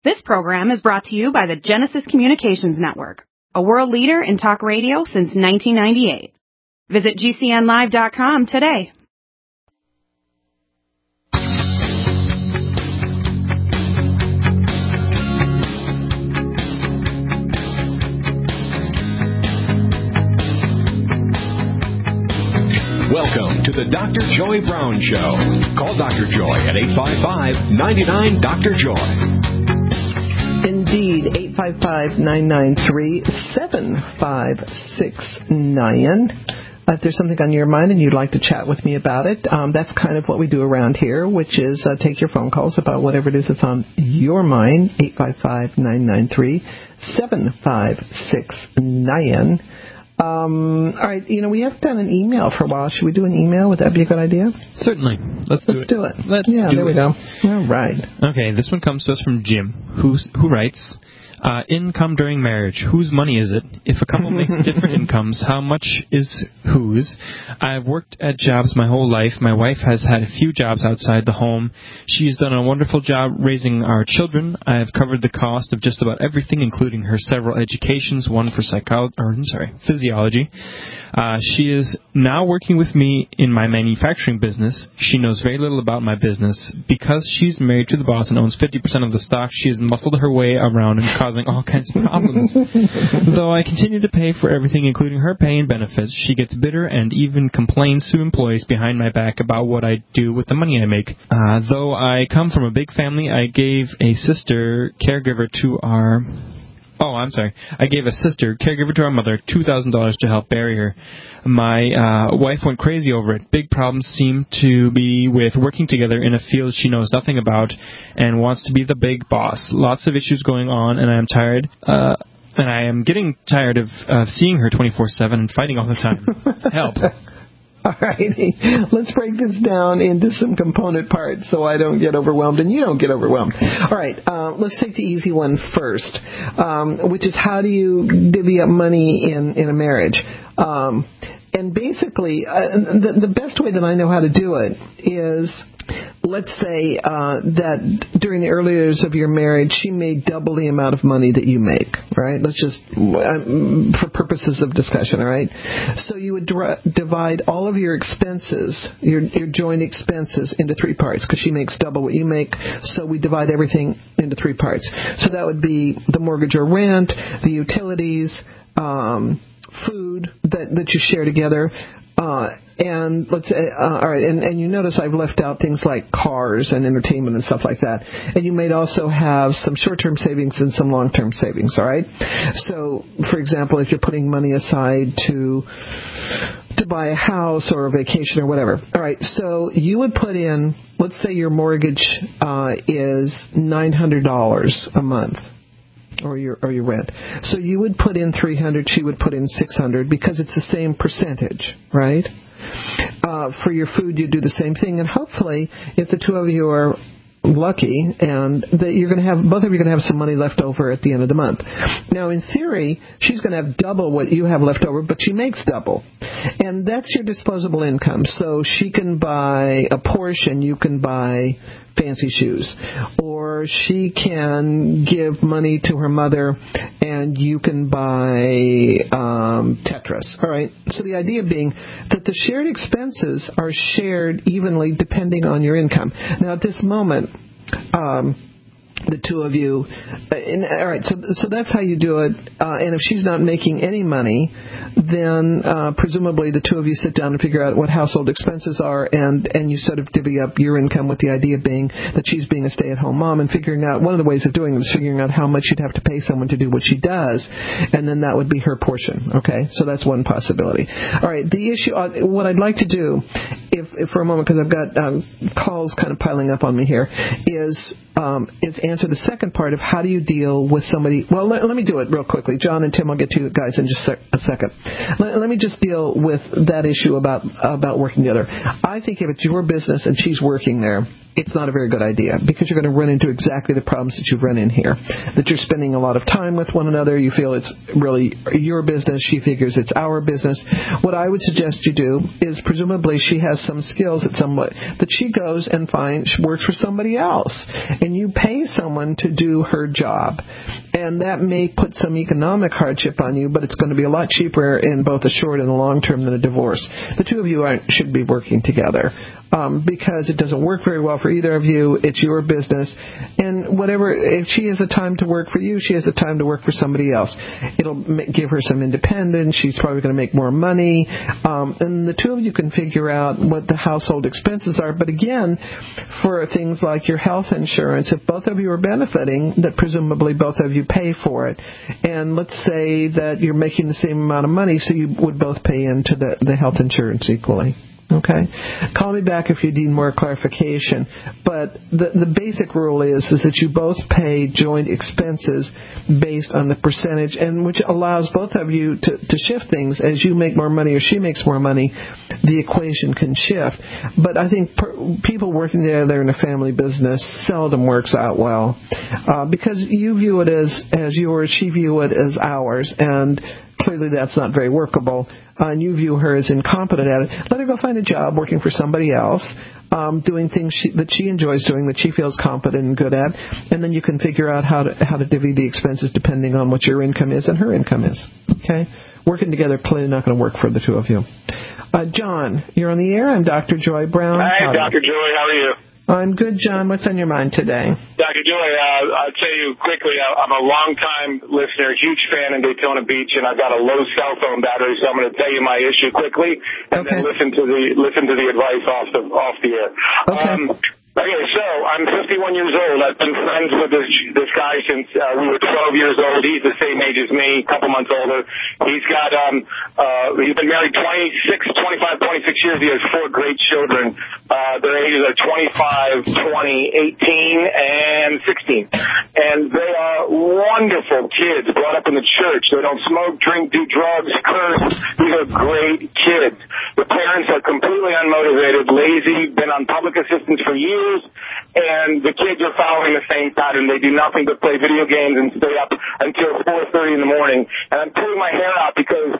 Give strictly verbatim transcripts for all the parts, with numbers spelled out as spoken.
This program is brought to you by the Genesis Communications Network, a world leader in talk radio since nineteen ninety-eight. Visit G C N live dot com today. Welcome to the Doctor Joy Brown Show. Call Doctor Joy at eight five five, nine nine, Doctor Joy. Indeed, eight five five, nine nine three, seven five six nine. If there's something on your mind and you'd like to chat with me about it, um, that's kind of what we do around here, which is uh, take your phone calls about whatever it is that's on your mind, eight five five, nine nine three, seven five six nine. Um, all right, you know, we haven't done an email for a while. Should we do an email? Would that be a good idea? Certainly. Let's do Let's it. do it. Let's yeah, do there it. we go. All right. Okay, this one comes to us from Jim, who's, who writes, uh, income during marriage. Whose money is it? If a couple makes different incomes, how much is whose? I've worked at jobs my whole life. My wife has had a few jobs outside the home. She's done a wonderful job raising our children. I have covered the cost of just about everything, including her several educations, one for psychology, or I'm sorry, physiology. Uh, she is now working with me in my manufacturing business. She knows very little about my business. Because she's married to the boss and owns fifty percent of the stock, she has muscled her way around and causing all kinds of problems. Though I continue to pay for everything, including her pay and benefits, she gets bitter and even complains to employees behind my back about what I do with the money I make. Uh, though I come from a big family, I gave a sister caregiver to our... Oh, I'm sorry. I gave a sister, caregiver to our mother, two thousand dollars to help bury her. My uh, wife went crazy over it. Big problems seem to be with working together in a field she knows nothing about and wants to be the big boss. Lots of issues going on, and I am tired. Uh, and I am getting tired of uh, seeing her twenty-four seven and fighting all the time. Help. All righty. Let's break this down into some component parts so I don't get overwhelmed and you don't get overwhelmed. All right. Uh, let's take the easy one first, um, which is how do you divvy up money in, in a marriage? Um, and basically, uh, the, the best way that I know how to do it is, let's say uh, that during the early years of your marriage, she made double the amount of money that you make, right? Let's just, um, for purposes of discussion, all right? So you would d- divide all of your expenses, your, your joint expenses, into three parts, because she makes double what you make, so we divide everything into three parts. So that would be the mortgage or rent, the utilities, um, food that, that you share together, uh, and let's say, uh, all right, and, and you notice I've left out things like cars and entertainment and stuff like that. And you may also have some short-term savings and some long-term savings, all right? So, for example, if you're putting money aside to to buy a house or a vacation or whatever. All right, so you would put in, let's say your mortgage uh, is nine hundred dollars a month. Or your or your rent. So you would put in three hundred, she would put in six hundred because it's the same percentage, right? Uh, for your food, you do the same thing, and hopefully, if the two of you are lucky, and that you're going to have both of you are going to have some money left over at the end of the month. Now, in theory, she's going to have double what you have left over, but she makes double, and that's your disposable income. So she can buy a Porsche, and you can buy fancy shoes, or she can give money to her mother and you can buy um, Tetris. All right. So the idea being that the shared expenses are shared evenly depending on your income. Now at this moment, um, the two of you, uh, and, all right, so so that's how you do it. Uh, and if she's not making any money, then uh, presumably the two of you sit down and figure out what household expenses are, and, and you sort of divvy up your income with the idea being that she's being a stay-at-home mom, and figuring out, one of the ways of doing it is figuring out how much you'd have to pay someone to do what she does, and then that would be her portion, okay? So that's one possibility. All right, the issue, uh, what I'd like to do, if, if for a moment, because I've got um, calls kind of piling up on me here, is um, is answer the second part of how do you deal with somebody. Well, let, let me do it real quickly. John and Tim, I'll get to you guys in just sec- a second. Let, let me just deal with that issue about about working together. I think if it's your business and she's working there, it's not a very good idea, because you're going to run into exactly the problems that you've run in here. That you're spending a lot of time with one another. You feel it's really your business. She figures it's our business. What I would suggest you do is, presumably she has some skills at some that she goes and finds works for somebody else. and you pay someone to do her job. And that may put some economic hardship on you, but it's going to be a lot cheaper in both the short and the long term than a divorce. The two of you aren't, should be working together. Um, because it doesn't work very well for either of you. It's your business. And whatever, if she has a time to work for you, she has a time to work for somebody else. It'll make, give her some independence. She's probably going to make more money. Um, and the two of you can figure out what the household expenses are. But again, for things like your health insurance, if both of you are benefiting, that presumably both of you pay for it. And let's say that you're making the same amount of money, so you would both pay into the, the health insurance equally. Okay? Call me back if you need more clarification. But the the basic rule is, is that you both pay joint expenses based on the percentage, and which allows both of you to, to shift things. As you make more money or she makes more money, the equation can shift. But I think per, people working together in a family business seldom works out well uh, because you view it as, as yours, she view it as ours, and clearly that's not very workable. Uh, and you view her as incompetent at it. Let her go find a job working for somebody else, um, doing things she, that she enjoys doing, that she feels competent and good at, and then you can figure out how to how to divvy the expenses depending on what your income is and her income is. Okay? Working together clearly not going to work for the two of you. Uh, John, you're on the air. I'm Doctor Joy Brown. Hi, Doctor Joy. How are you? I'm good, John. What's on your mind today? Doctor Joy, uh, I'll tell you quickly, I'm a long-time listener, huge fan in Daytona Beach, and I've got a low cell phone battery, so I'm going to tell you my issue quickly, and okay. then listen to the listen to the advice off the off the air. Okay. Um, Okay, so I'm fifty-one years old. I've been friends with this this guy since uh, we were twelve years old. He's the same age as me, a couple months older. He's got um uh he's been married twenty-six, twenty-five, twenty-six years. He has four great children. Uh, their ages are twenty-five, twenty, eighteen, and sixteen, and they are wonderful kids brought up in the church. They don't smoke, drink, do drugs, curse. These are great kids. The parents are completely unmotivated, lazy, been on public assistance for years. And the kids are following the same pattern. They do nothing but play video games and stay up until four thirty in the morning. And I'm pulling my hair out because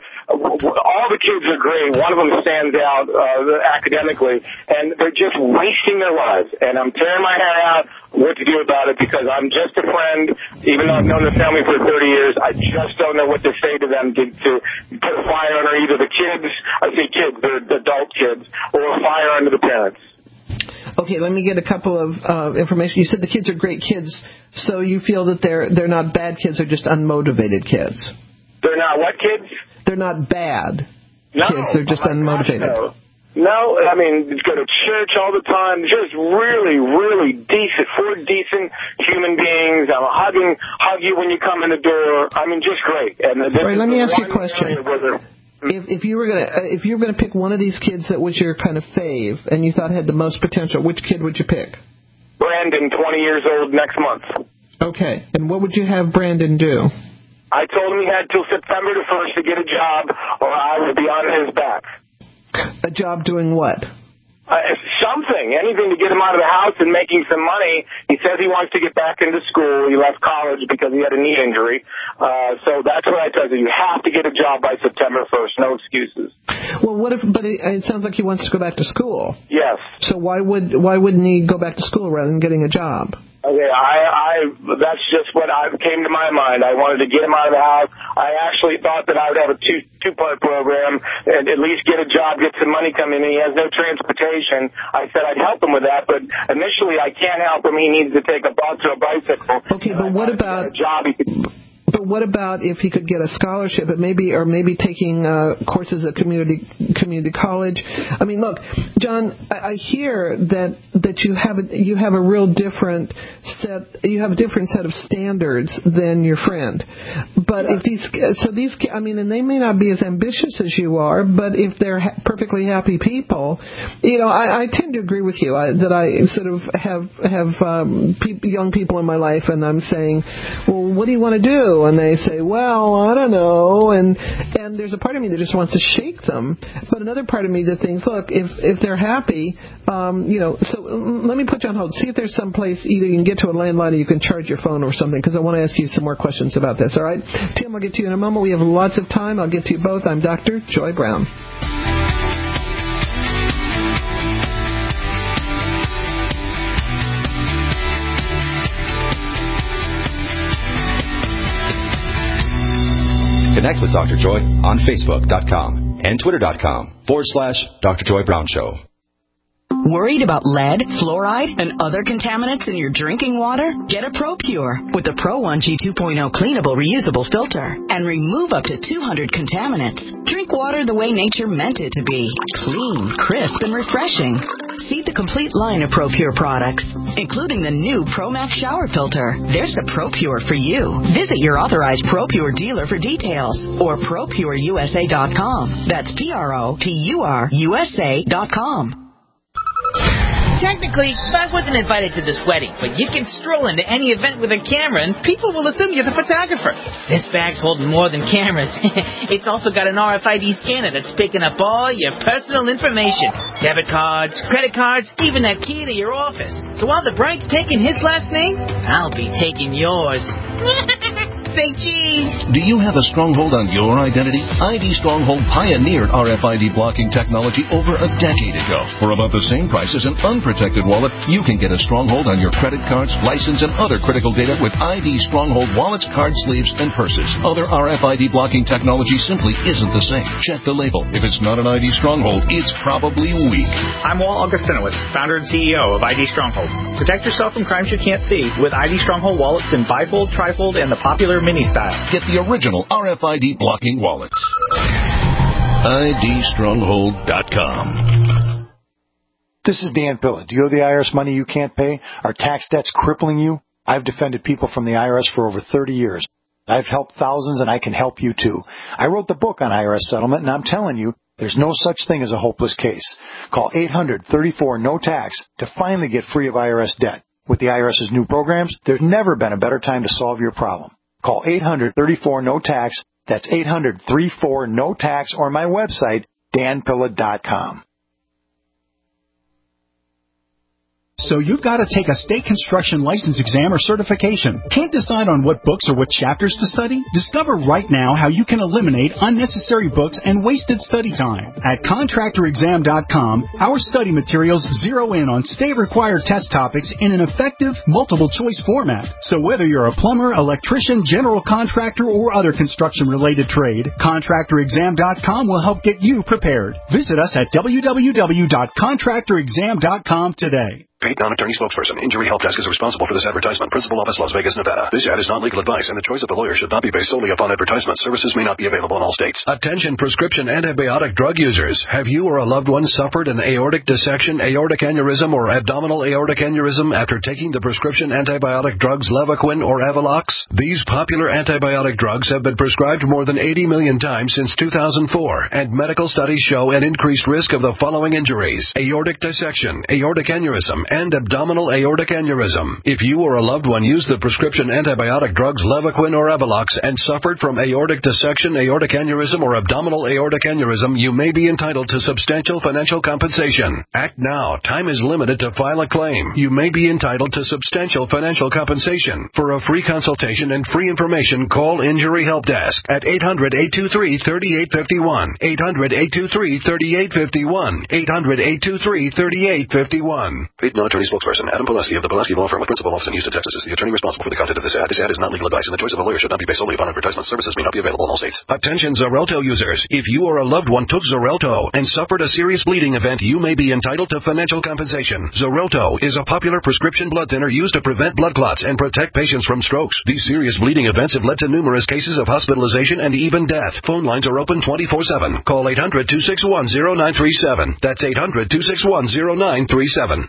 all the kids are great. One of them stands out uh, academically, and they're just wasting their lives. And I'm tearing my hair out what to do about it because I'm just a friend. Even though I've known the family for thirty years, I just don't know what to say to them to, to put a fire under either the kids, I say kids, they're adult kids, or a fire under the parents. Okay, let me get a couple of uh, information. You said the kids are great kids, so you feel that they're they're not bad kids, they're just unmotivated kids. They're not what kids? They're not bad no, kids, they're just oh unmotivated. Gosh, no. no, I mean, go to church all the time, just really, really decent, four decent human beings. I'm hugging, hug you when you come in the door. I mean, just great. And this right, let me ask you a question. If, if you were gonna if you were gonna pick one of these kids that was your kind of fave and you thought had the most potential, which kid would you pick? Brandon, twenty years old next month. Okay, and what would you have Brandon do? I told him he had till September the first to get a job, or I would be on his back. A job doing what? Uh, something, anything to get him out of the house and making some money. He says he wants to get back into school. He left college because he had a knee injury. Uh, so that's what I tell you. You have to get a job by September first. No excuses. Well, what if? But it, it sounds like he wants to go back to school. Yes. So why would why wouldn't he go back to school rather than getting a job? Okay, I, I, that's just what I, came to my mind. I wanted to get him out of the house. I actually thought that I would have a two, two-part program and at least get a job, get some money coming in. He has no transportation. I said I'd help him with that, but initially I can't help him. He needs to take a bus or a bicycle. Okay, but what about a job he could... But what about if he could get a scholarship, but maybe or maybe taking uh, courses at community community college? I mean, look, John, I, I hear that that you have a, you have a real different set. You have a different set of standards than your friend. But if these so these I mean, and they may not be as ambitious as you are, but if they're ha- perfectly happy people, you know, I, I tend to agree with you I, that I sort of have have um, pe- young people in my life, and I'm saying, well, what do you want to do? And they say, well, I don't know, and and there's a part of me that just wants to shake them, but another part of me that thinks, look, if if they're happy, um, you know, so let me put you on hold. See if there's some place either you can get to a landline or you can charge your phone or something, because I want to ask you some more questions about this. All right, Tim, I'll get to you in a moment. We have lots of time. I'll get to you both. I'm Doctor Joy Brown. Connect with Doctor Joy on Facebook.com and Twitter.com forward slash Doctor Joy Brown Show. Worried about lead, fluoride, and other contaminants in your drinking water? Get a ProPure with the Pro one G two point oh cleanable reusable filter and remove up to two hundred contaminants. Drink water the way nature meant it to be. Clean, crisp, and refreshing. See the complete line of ProPure products, including the new ProMax shower filter. There's a ProPure for you. Visit your authorized ProPure dealer for details or Pro Pure U S A dot com. That's P R O P U R U S A dot com. Technically, I wasn't invited to this wedding, but you can stroll into any event with a camera and people will assume you're the photographer. This bag's holding more than cameras. It's also got an R F I D scanner that's picking up all your personal information. Debit cards, credit cards, even that key to your office. So while the bride's taking his last name, I'll be taking yours. Say cheese. Do you have a stronghold on your identity? I D Stronghold pioneered R F I D blocking technology over a decade ago. For about the same price as an unprotected wallet, you can get a stronghold on your credit cards, license, and other critical data with I D Stronghold wallets, card sleeves, and purses. Other R F I D blocking technology simply isn't the same. Check the label. If it's not an I D Stronghold, it's probably weak. I'm Walt Augustinowitz, founder and C E O of I D Stronghold. Protect yourself from crimes you can't see with I D Stronghold wallets in bifold, trifold, and the popular mini style. Get the original R F I D blocking wallets. I D Stronghold dot com. This is Dan Pilla. Do you owe the I R S money you can't pay? Are tax debts crippling you? I've defended people from the I R S for over thirty years. I've helped thousands, and I can help you too. I wrote the book on I R S settlement, and I'm telling you, there's no such thing as a hopeless case. Call eight hundred, thirty-four, no tax to finally get free of I R S debt. With the IRS's new programs, there's never been a better time to solve your problem. Call eight hundred, thirty-four, no tax. That's eight hundred, thirty-four, no tax, or my website, dan pilla dot com. So you've got to take a state construction license exam or certification. Can't decide on what books or what chapters to study? Discover right now how you can eliminate unnecessary books and wasted study time. At contractor exam dot com, our study materials zero in on state-required test topics in an effective, multiple-choice format. So whether you're a plumber, electrician, general contractor, or other construction-related trade, contractor exam dot com will help get you prepared. Visit us at w w w dot contractor exam dot com today. Paid non-attorney spokesperson. Injury Help Desk is responsible for this advertisement. Principal office, Las Vegas, Nevada. This ad is not legal advice, and the choice of the lawyer should not be based solely upon advertisement. Services may not be available in all states. Attention prescription antibiotic drug users. Have you or a loved one suffered an aortic dissection, aortic aneurysm, or abdominal aortic aneurysm after taking the prescription antibiotic drugs Levaquin or Avelox? These popular antibiotic drugs have been prescribed more than eighty million times since two thousand four, and medical studies show an increased risk of the following injuries: aortic dissection, aortic aneurysm, and abdominal aortic aneurysm. If you or a loved one used the prescription antibiotic drugs Levaquin or Avelox and suffered from aortic dissection, aortic aneurysm, or abdominal aortic aneurysm, you may be entitled to substantial financial compensation. Act now. Time is limited to file a claim. You may be entitled to substantial financial compensation. For a free consultation and free information, call Injury Help Desk at eight hundred, eight two three, three eight five one, eight hundred, eight two three, three eight five one, eight hundred, eight two three, three eight five one. Paid non-attorney spokesperson Adam Pileski of the Pileski Law Firm with principal office in Houston, Texas is the attorney responsible for the content of this ad. This ad is not legal advice, and the choice of a lawyer should not be based solely upon advertisement. Services may not be available in all states. Attention Xarelto users. If you or a loved one took Xarelto and suffered a serious bleeding event, you may be entitled to financial compensation. Xarelto is a popular prescription blood thinner used to prevent blood clots and protect patients from strokes. These serious bleeding events have led to numerous cases of hospitalization and even death. Phone lines are open twenty-four seven. Call eight hundred, two six one, zero nine three seven. That's eight hundred, two six one, zero nine three seven.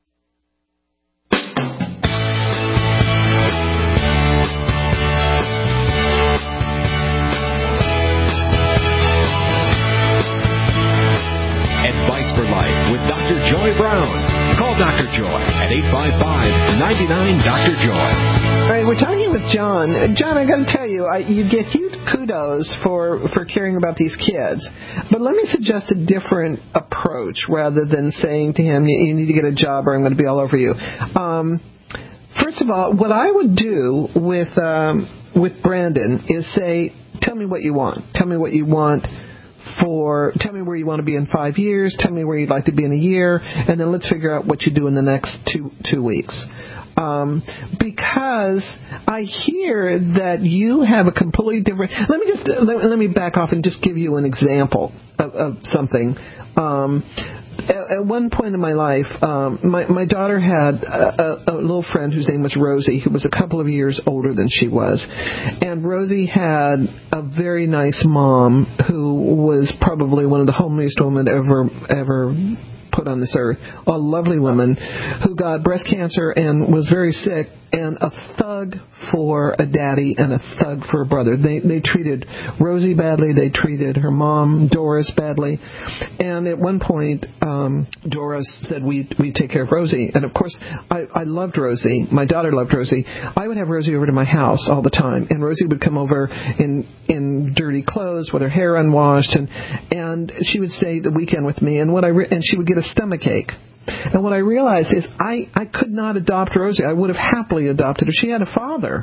Advice for Life with Doctor Joy Brown. Call Doctor Joy at eight five five, nine nine, Doctor Joy. All right, we're talking with John. John, I got to tell you, I, you get huge kudos for, for caring about these kids. But let me suggest a different approach rather than saying to him, you, you need to get a job or I'm going to be all over you. Um, first of all, what I would do with um, with Brandon is say, tell me what you want. Tell me what you want. For tell me where you want to be in five years. Tell me where you'd like to be in a year, and then let's figure out what you do in the next two two weeks. um, because I hear that you have a completely different. Let me just let, let me back off and just give you an example of, of something. Um, At, at one point in my life, um, my, my daughter had a, a, a little friend whose name was Rosie, who was a couple of years older than she was. And Rosie had a very nice mom who was probably one of the homeliest women ever ever put on this earth. A lovely woman who got breast cancer and was very sick, and a thug for a daddy and a thug for a brother. They they treated Rosie badly. They treated her mom, Doris, badly. And at one point, um, Doris said, we we take care of Rosie. And, of course, I, I loved Rosie. My daughter loved Rosie. I would have Rosie over to my house all the time. And Rosie would come over in in dirty clothes with her hair unwashed. And, and she would stay the weekend with me. And, what I re- and she would get a stomach ache. And what I realized is I, I could not adopt Rosie. I would have happily adopted her. She had a father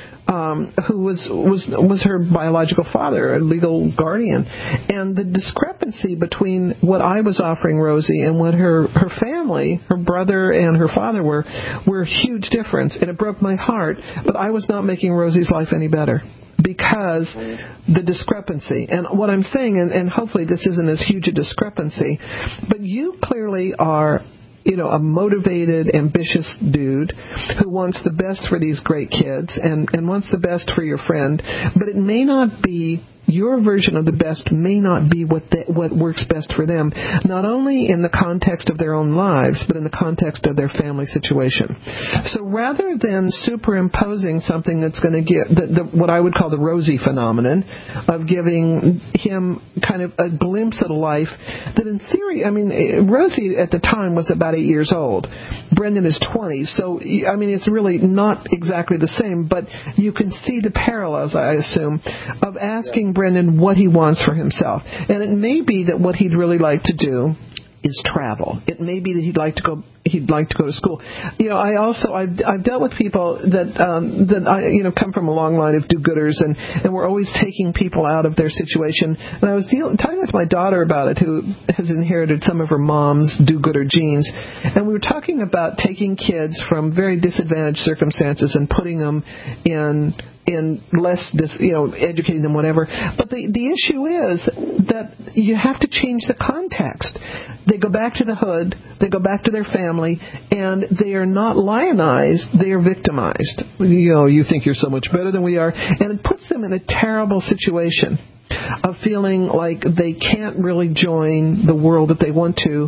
um, who was, was was her biological father, a legal guardian. And the discrepancy between what I was offering Rosie and what her, her family, her brother and her father were, were a huge difference. And it broke my heart. But I was not making Rosie's life any better, because the discrepancy. And what I'm saying, and, and hopefully this isn't as huge a discrepancy, but you clearly are, you know, a motivated, ambitious dude who wants the best for these great kids and, and wants the best for your friend, but it may not be, your version of the best may not be what the, what works best for them, not only in the context of their own lives, but in the context of their family situation. So rather than superimposing something that's going to get the, the, what I would call the Rosie phenomenon of giving him kind of a glimpse at a life that in theory, I mean, Rosie at the time was about eight years old. Brendan is twenty. So, I mean, it's really not exactly the same, but you can see the parallels, I assume, of asking Brendan what he wants for himself. And it may be that what he'd really like to do is travel. It may be that he'd like to go. He'd like to go to school. You know, I also I've I've dealt with people that um, that I you know come from a long line of do-gooders, and and we're always taking people out of their situation. And I was dealing talking with my daughter about it, who has inherited some of her mom's do-gooder genes, and we were talking about taking kids from very disadvantaged circumstances and putting them in. in less, dis, you know, educating them, whatever. But the, the issue is that you have to change the context. They go back to the hood, they go back to their family, and they are not lionized, they are victimized. You know, you think you're so much better than we are, and it puts them in a terrible situation of feeling like they can't really join the world that they want to,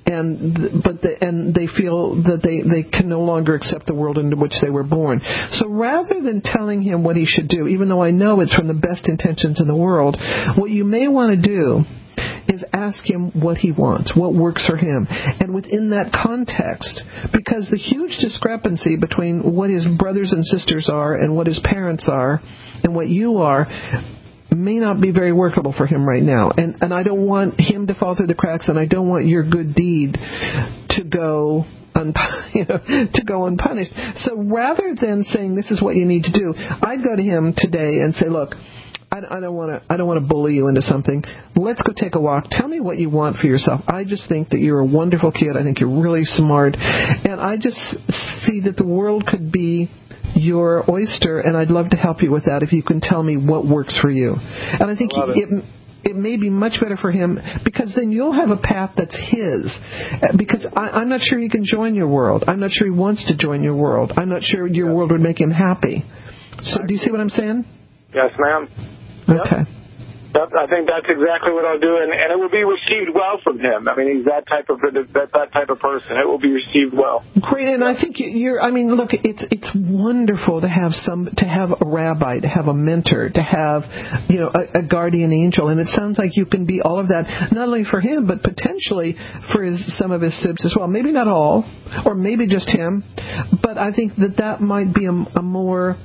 and but the, and they feel that they, they can no longer accept the world into which they were born. So rather than telling him what he should do, even though I know it's from the best intentions in the world, what you may want to do is ask him what he wants, what works for him. And within that context, because the huge discrepancy between what his brothers and sisters are and what his parents are and what you are may not be very workable for him right now. And and I don't want him to fall through the cracks, and I don't want your good deed to go un- you know, to go unpunished. So rather than saying this is what you need to do, I'd go to him today and say, look, I, I don't want to I don't want to bully you into something. Let's go take a walk. Tell me what you want for yourself. I just think that you're a wonderful kid. I think you're really smart. And I just see that the world could be your oyster, and I'd love to help you with that if you can tell me what works for you. And I think I it. it it may be much better for him, because then you'll have a path that's his. Because I, I'm not sure he can join your world. I'm not sure he wants to join your world. I'm not sure your world would make him happy. So do you see what I'm saying? Yes, ma'am. Okay. Yep. Yep, I think that's exactly what I'll do, and, and it will be received well from him. I mean, he's that type of that, that type of person. It will be received well. Great, and I think you're. I mean, look, it's it's wonderful to have some to have a rabbi, to have a mentor, to have you know a, a guardian angel, and it sounds like you can be all of that, not only for him but potentially for his some of his sibs as well. Maybe not all, or maybe just him, but I think that that might be a, a more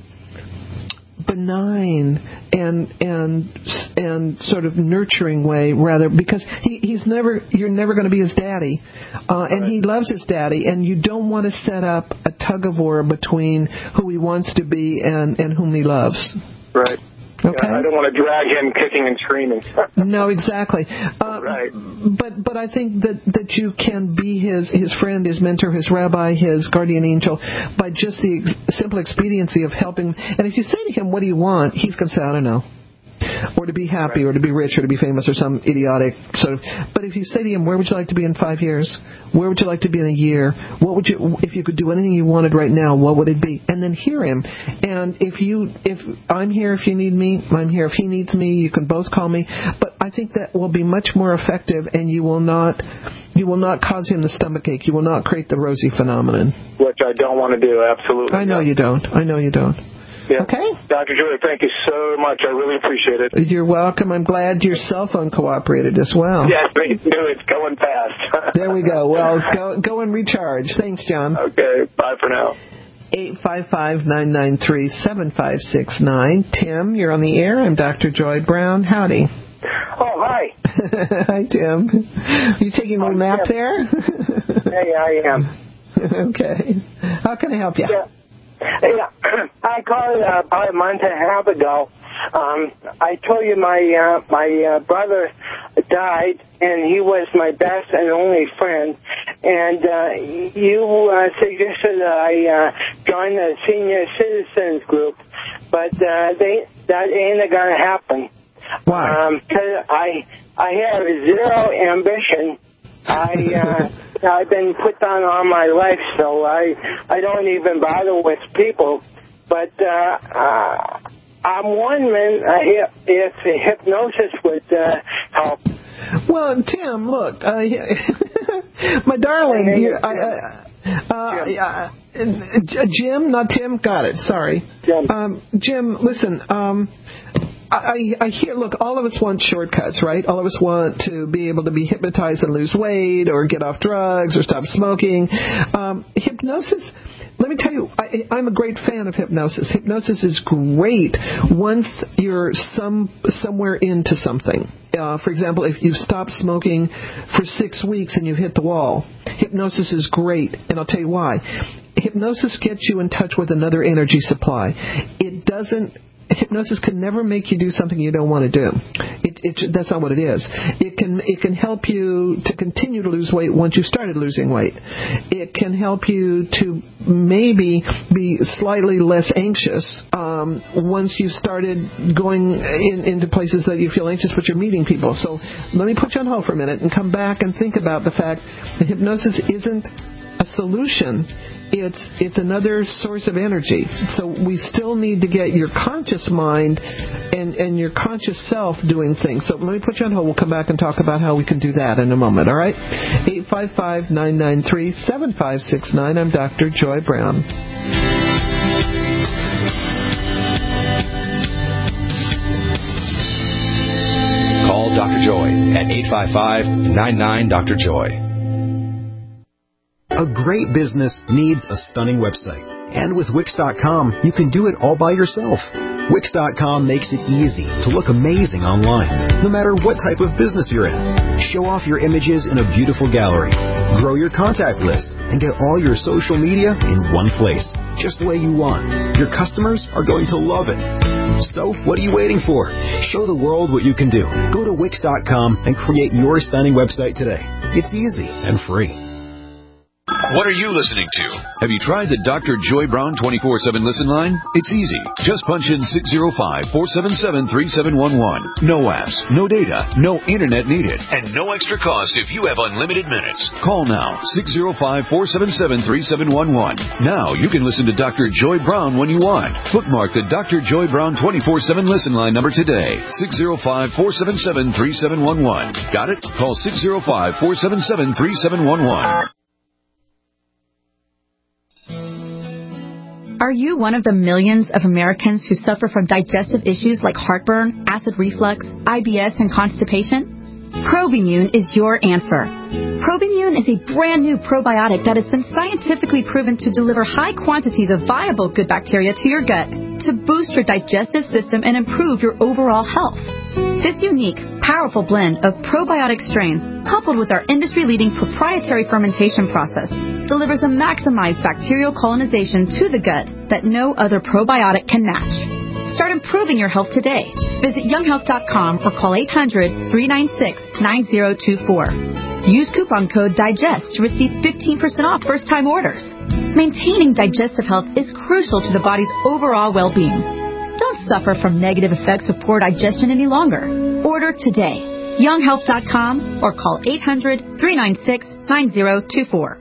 benign and and and sort of nurturing way, rather, because he, he's never you're never going to be his daddy, uh, and right. He loves his daddy, and you don't want to set up a tug of war between who he wants to be and, and whom he loves. Right. Okay. I don't want to drag him kicking and screaming. No, exactly. Uh, right. But but I think that, that you can be his, his friend, his mentor, his rabbi, his guardian angel by just the ex- simple expediency of helping. And if you say to him, what do you want? He's going to say, I don't know. Or to be happy, or to be rich, or to be famous, or some idiotic sort of. But if you say to him, where would you like to be in five years? Where would you like to be in a year? What would you, if you could do anything you wanted right now, what would it be? And then hear him. And if you, if I'm here, if you need me, I'm here. If he needs me, you can both call me. But I think that will be much more effective, and you will not, you will not cause him the stomachache. You will not create the Rosie phenomenon. Which I don't want to do. Absolutely. I know you don't. I know you don't. Yeah. Okay. Doctor Joy, thank you so much. I really appreciate it. You're welcome. I'm glad your cell phone cooperated as well. Yes, me too. It's going fast. There we go. Well, go go and recharge. Thanks, John. Okay. Bye for now. eight five five, nine nine three, seven five six nine. Tim, you're on the air. I'm Doctor Joy Brown. Howdy. Oh, hi. Hi, Tim. You taking a little nap there? Hey, I am. Okay. How can I help you? Yeah. Yeah, I called uh, about a month and a half ago. Um, I told you my uh, my uh, brother died, and he was my best and only friend. And uh, you uh, suggested that I uh, join the senior citizens group, but uh, they that ain't gonna happen. Why? Um, 'cause I I have zero ambition. I uh, I've been put down all my life, so I I don't even bother with people. But uh, uh, I'm wondering uh, if, if hypnosis would uh, help. Well, Tim, look, uh, my darling, you, I, I, uh, yeah. uh, Jim, not Tim. Got it. Sorry, Jim. Um, Jim, listen. Um, I, I hear, look, all of us want shortcuts, right? All of us want to be able to be hypnotized and lose weight or get off drugs or stop smoking. Um, hypnosis, let me tell you, I, I'm a great fan of hypnosis. Hypnosis is great once you're some somewhere into something. Uh, for example, if you've stopped smoking for six weeks and you've hit the wall, hypnosis is great, and I'll tell you why. Hypnosis gets you in touch with another energy supply. It doesn't Hypnosis can never make you do something you don't want to do. It, it, that's not what it is. It can it can help you to continue to lose weight once you started losing weight. It can help you to maybe be slightly less anxious um, once you started going in, into places that you feel anxious, but you're meeting people. So let me put you on hold for a minute and come back and think about the fact that hypnosis isn't a solution. It's it's another source of energy. So we still need to get your conscious mind and, and your conscious self doing things. So let me put you on hold. We'll come back and talk about how we can do that in a moment. All right? eight five five, nine nine three, seven five six nine. I'm Doctor Joy Brown. Call Doctor Joy at eight five five, nine nine, Doctor Joy. A great business needs a stunning website. And with Wix dot com, you can do it all by yourself. Wix dot com makes it easy to look amazing online, no matter what type of business you're in. Show off your images in a beautiful gallery. Grow your contact list and get all your social media in one place, just the way you want. Your customers are going to love it. So, what are you waiting for? Show the world what you can do. Go to Wix dot com and create your stunning website today. It's easy and free. What are you listening to? Have you tried the Doctor Joy Brown twenty-four seven listen line? It's easy. Just punch in six zero five, four seven seven, three seven one one. No apps, no data, no internet needed, and no extra cost if you have unlimited minutes. Call now, six zero five, four seven seven, three seven one one. Now you can listen to Doctor Joy Brown when you want. Bookmark the Doctor Joy Brown twenty-four seven listen line number today, six zero five, four seven seven, three seven one one. Got it? Call six zero five, four seven seven, three seven one one. Are you one of the millions of Americans who suffer from digestive issues like heartburn, acid reflux, I B S, and constipation? Probimune is your answer. Probimune is a brand new probiotic that has been scientifically proven to deliver high quantities of viable good bacteria to your gut to boost your digestive system and improve your overall health. This unique, powerful blend of probiotic strains, coupled with our industry-leading proprietary fermentation process, delivers a maximized bacterial colonization to the gut that no other probiotic can match. Start improving your health today. Visit young health dot com or call eight hundred, three nine six, nine zero two four. Use coupon code DIGEST to receive fifteen percent off first-time orders. Maintaining digestive health is crucial to the body's overall well-being. Don't suffer from negative effects of poor digestion any longer. Order today. young health dot com or call eight hundred, three nine six, nine zero two four.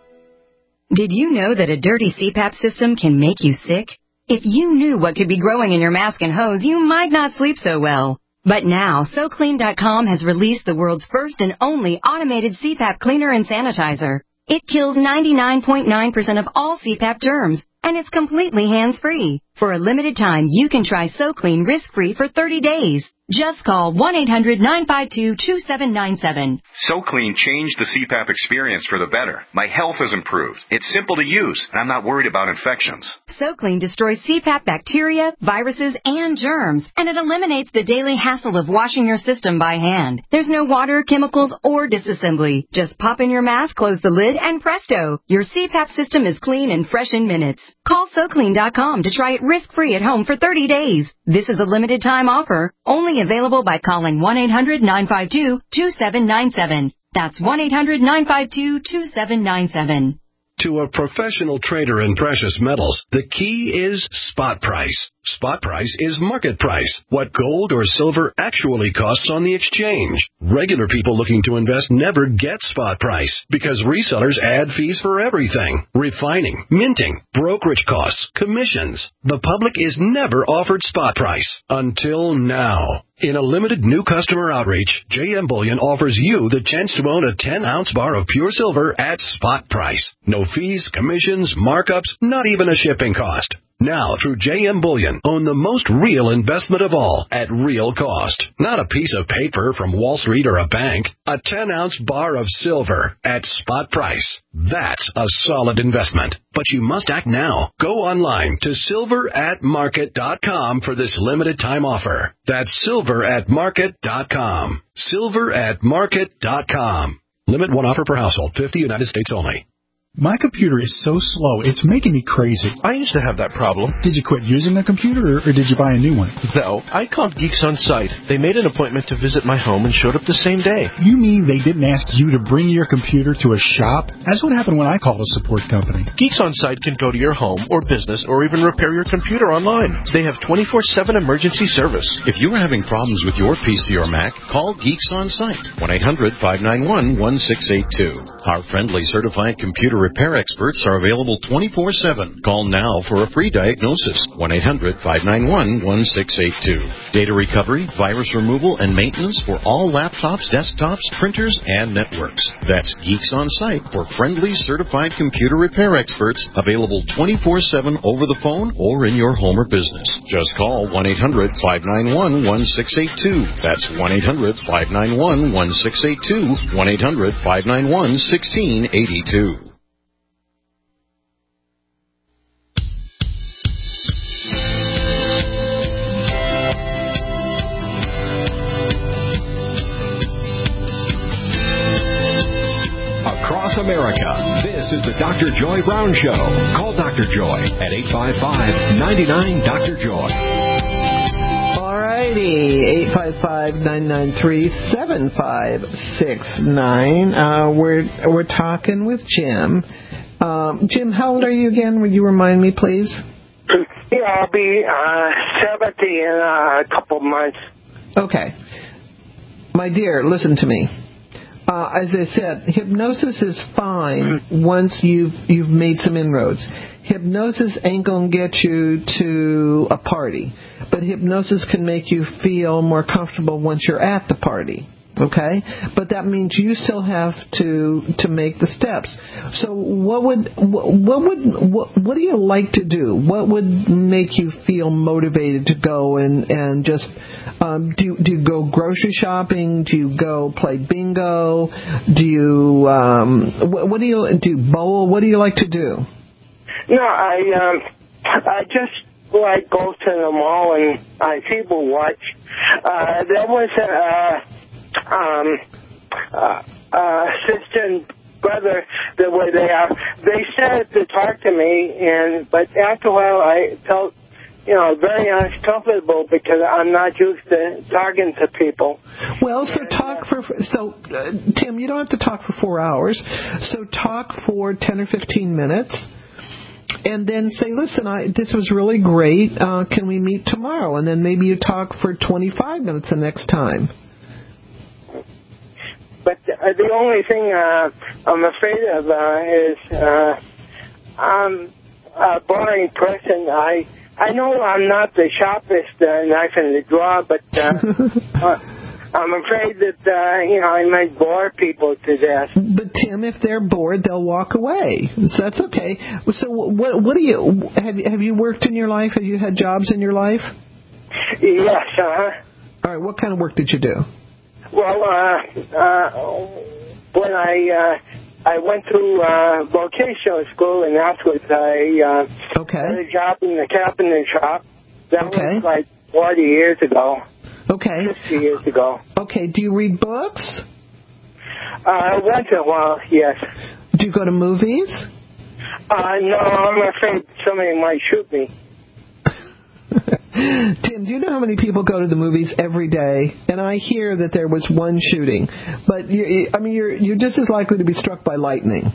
Did you know that a dirty C PAP system can make you sick? If you knew what could be growing in your mask and hose, you might not sleep so well. But now, So Clean dot com has released the world's first and only automated C PAP cleaner and sanitizer. It kills ninety-nine point nine percent of all C PAP germs, and it's completely hands-free. For a limited time, you can try SoClean risk-free for thirty days. Just call one eight hundred, nine five two, two seven nine seven. SoClean changed the C PAP experience for the better. My health has improved. It's simple to use, and I'm not worried about infections. SoClean destroys C PAP bacteria, viruses, and germs, and it eliminates the daily hassle of washing your system by hand. There's no water, chemicals, or disassembly. Just pop in your mask, close the lid, and presto! Your C PAP system is clean and fresh in minutes. Call So Clean dot com to try it risk-free at home for thirty days. This is a limited time offer, only available by calling one eight hundred, nine five two, two seven nine seven. That's one eight hundred, nine five two, two seven nine seven. To a professional trader in precious metals, the key is spot price. Spot price is market price, what gold or silver actually costs on the exchange. Regular people looking to invest never get spot price because resellers add fees for everything. Refining, minting, brokerage costs, commissions. The public is never offered spot price until now. In a limited new customer outreach, J M Bullion offers you the chance to own a ten-ounce bar of pure silver at spot price. No fees, commissions, markups, not even a shipping cost. Now, through J M Bullion, own the most real investment of all at real cost. Not a piece of paper from Wall Street or a bank. A ten-ounce bar of silver at spot price. That's a solid investment. But you must act now. Go online to silver at market dot com for this limited time offer. That's silver at market dot com. silver at market dot com. Limit one offer per household. fifty United States only. My computer is so slow, it's making me crazy. I used to have that problem. Did you quit using the computer, or did you buy a new one? No, I called Geeks On Site. They made an appointment to visit my home and showed up the same day. You mean they didn't ask you to bring your computer to a shop? That's what happened when I called a support company. Geeks On Site can go to your home or business or even repair your computer online. They have twenty-four seven emergency service. If you are having problems with your P C or Mac, call Geeks On Site. one eight hundred, five nine one, one six eight two. Our friendly certified computer repair experts are available twenty-four seven. Call now for a free diagnosis. one eight hundred, five nine one, one six eight two. Data recovery, virus removal, and maintenance for all laptops, desktops, printers, and networks. That's Geeks On Site for friendly certified computer repair experts available twenty-four seven over the phone or in your home or business. Just call one eight hundred, five nine one, one six eight two. That's one eight hundred, five nine one, one six eight two. one eight hundred, five nine one, one six eight two. Across America, this is the Doctor Joy Brown Show. Call Doctor Joy at eight five five, nine nine, Doctor Joy. All righty, eight five five, nine nine three, seven five six nine. Uh, we're, we're talking with Jim. Um, Jim, how old are you again? Would you remind me, please? Yeah, I'll be uh, seventy in a couple months. Okay. My dear, listen to me. Uh, as I said, hypnosis is fine once you've you've made some inroads. Hypnosis ain't going to get you to a party, but hypnosis can make you feel more comfortable once you're at the party. Okay, but that means you still have to to make the steps. So what would what, what would what, what do you like to do? What would make you feel motivated to go and and just um, do do you go grocery shopping? Do you go play bingo? Do you um, what, what do you do? Bowl? What do you like to do? No, I um I just like go to the mall and I people watch. Uh, there was a. Uh, Um, uh, uh, sister and brother that were there, they said to talk to me, and but after a while I felt you know, very uncomfortable because I'm not used to talking to people. Well, so talk for so uh, Tim, you don't have to talk for four hours. So talk for ten or fifteen minutes, and then say, "Listen, I this was really great. Uh, can we meet tomorrow?" And then maybe you talk for twenty-five minutes the next time. But uh, the only thing uh, I'm afraid of uh, is uh, I'm a boring person. I I know I'm not the sharpest uh, knife in the drawer, but uh, uh, I'm afraid that uh, you know I might bore people to death. But Tim, if they're bored, they'll walk away. So that's okay. So what what do you have? Have you worked in your life? Have you had jobs in your life? Yes. Uh-huh. All right. What kind of work did you do? Well, uh, uh, when I uh, I went to uh, vocational school, and afterwards I uh, okay. got a job in the carpenter shop. That okay. was like forty years ago. Okay. fifty years ago. Okay. Do you read books? Uh, once in a while, yes. Do you go to movies? Uh, no, I'm afraid somebody might shoot me. Tim, do you know how many people go to the movies every day? And I hear that there was one shooting, but you, I mean, you're you're just as likely to be struck by lightning.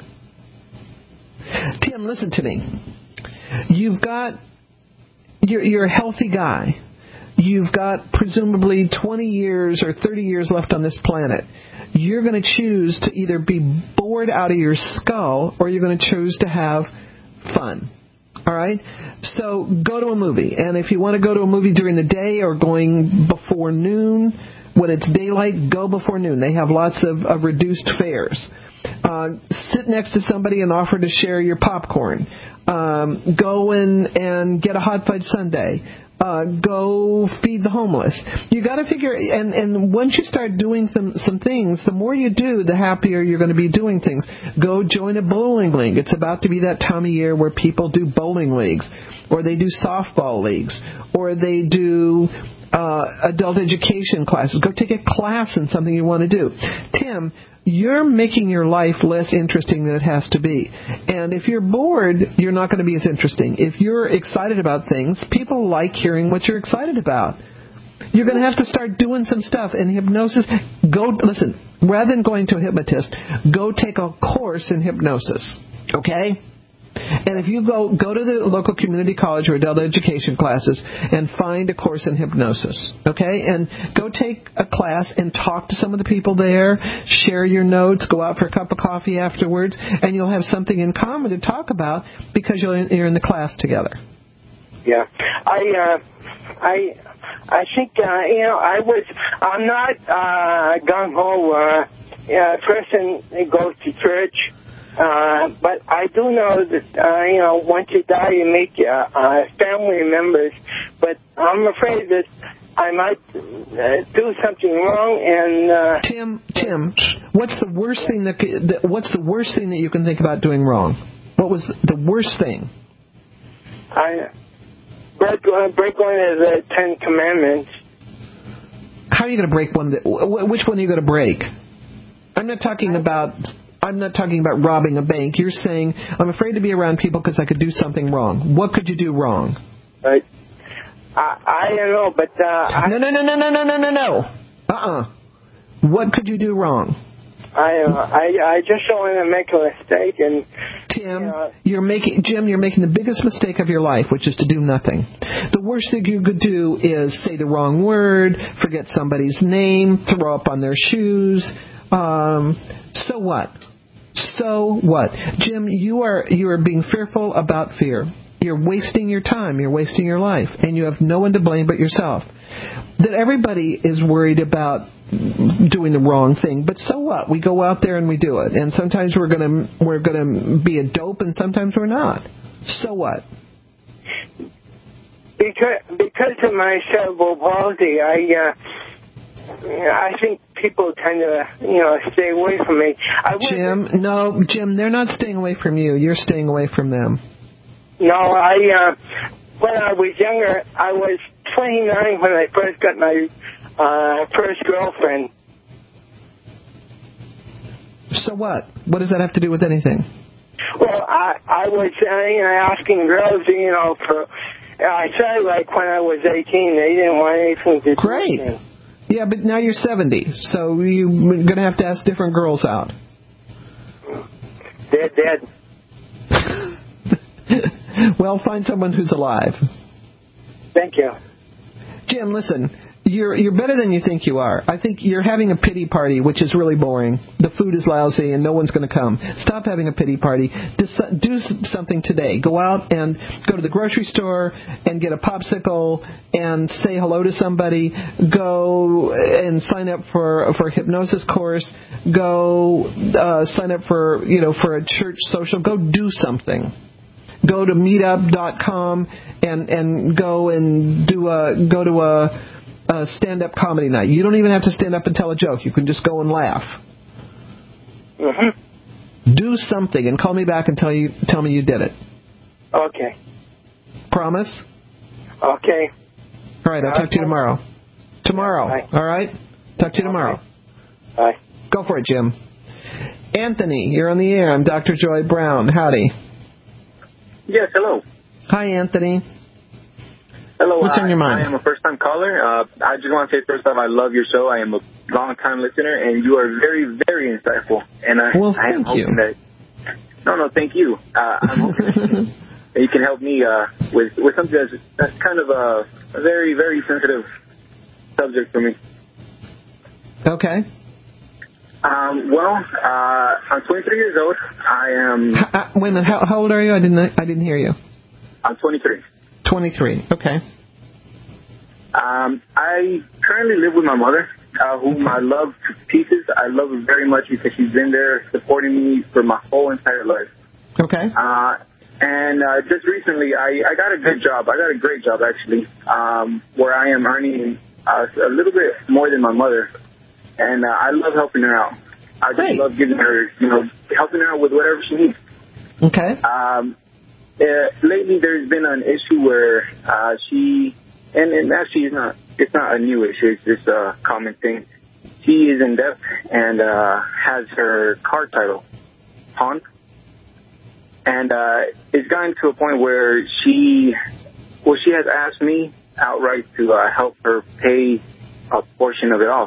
Tim, listen to me. You've got you're you're a healthy guy. You've got presumably twenty years or thirty years left on this planet. You're going to choose to either be bored out of your skull or you're going to choose to have fun. All right? So go to a movie. And if you want to go to a movie during the day or going before noon, when it's daylight, go before noon. They have lots of, of reduced fares. Uh, sit next to somebody and offer to share your popcorn. Um, go in and get a hot fudge sundae. Uh, go feed the homeless. You got to figure, and, and once you start doing some, some things, the more you do, the happier you're going to be doing things. Go join a bowling league. It's about to be that time of year where people do bowling leagues, or they do softball leagues, or they do uh, adult education classes. Go take a class in something you want to do. Tim, you're making your life less interesting than it has to be. And if you're bored, you're not going to be as interesting. If you're excited about things, people like hearing what you're excited about. You're going to have to start doing some stuff. And hypnosis, go, listen, rather than going to a hypnotist, go take a course in hypnosis. Okay? And if you go go to the local community college or adult education classes and find a course in hypnosis, okay? And go take a class and talk to some of the people there, share your notes, go out for a cup of coffee afterwards, and you'll have something in common to talk about because you're in, you're in the class together. Yeah. I, uh, I, I think, uh, you know, I was, I'm not uh, gung-ho uh, uh, person that goes to church. Uh, but I do know that, uh, you know, once you die, you make uh, uh, family members. But I'm afraid that I might uh, do something wrong. And uh, Tim, Tim, what's the worst thing that, that what's the worst thing that you can think about doing wrong? What was the worst thing? I break, uh, break one of the Ten Commandments. How are you going to break one? That, which one are you going to break? I'm not talking about. I'm not talking about robbing a bank. You're saying, I'm afraid to be around people because I could do something wrong. What could you do wrong? Right. I, I don't know, but... Uh, I, no, no, no, no, no, no, no, no, no. Uh-uh. What could you do wrong? I, uh, I, I just don't want to make a mistake. And Tim, you know, you're making, Jim, you're making the biggest mistake of your life, which is to do nothing. The worst thing you could do is say the wrong word, forget somebody's name, throw up on their shoes. Um, so what? So what? Jim, you are you are being fearful about fear. You're wasting your time. You're wasting your life. And you have no one to blame but yourself. That everybody is worried about doing the wrong thing. But so what? We go out there and we do it. And sometimes we're going to we're going to be a dope and sometimes we're not. So what? Because, because of my cerebral palsy, I... Uh, I think people tend to, you know, stay away from me. I Jim, no, Jim, they're not staying away from you. You're staying away from them. No, I, uh, when I was younger, I was twenty-nine when I first got my uh, first girlfriend. So what? What does that have to do with anything? Well, I, I was, uh, you know, asking girls, you know, for I said, like, when I was eighteen, they didn't want anything to do Great. with me. Yeah, but now you're seventy, so you're going to have to ask different girls out. They're dead. Well, find someone who's alive. Thank you. Jim, listen, you're you're better than you think you are. I think you're having a pity party, which is really boring. The food is lousy and no one's going to come. Stop having a pity party. Do something today. Go out and go to the grocery store and get a popsicle and say hello to somebody. Go and sign up for for a hypnosis course. Go uh, sign up for you know for a church social. Go do something. Go to meetup dot com and and go and do a go to a, a stand-up comedy night. You don't even have to stand up and tell a joke. You can just go and laugh. Mm-hmm. Do something and call me back and tell you tell me you did it. Okay. Promise? Okay. All right, I'll talk to you tomorrow. Tomorrow. Bye. All right? Talk to you tomorrow. Bye. Go for it, Jim. Anthony, you're on the air. I'm Doctor Joy Brown. Howdy. Yes, hello. Hi, Anthony. Hello. What's on your mind? I am a first-time caller. Uh, I just want to say, first off, I love your show. I am a long-time listener, and you are very, very insightful. And I, well, I am thank you. hoping that... No, no, thank you. Uh, I'm hoping that you can help me uh, with, with something that's, that's kind of a, a very, very sensitive subject for me. Okay. Um, well, uh, I'm twenty-three years old. I am... H- uh, wait a minute. How, how old are you? I didn't I didn't hear you. I'm twenty-three. twenty-three. Okay. Um, I currently live with my mother, uh, whom I love to pieces. I love her very much because she's been there supporting me for my whole entire life. Okay. Uh, and uh, just recently, I, I got a good job. I got a great job, actually, um, where I am earning uh, a little bit more than my mother. And uh, I love helping her out. I just Great. love giving her, you know, helping her out with whatever she needs. Okay. Um, uh, lately, there's been an issue where uh, she, and, and actually, it's not, it's not a new issue. It's just a common thing. She is in debt and uh, has her car title pawned. And uh, it's gotten to a point where she, well, she has asked me outright to uh, help her pay a portion of it off.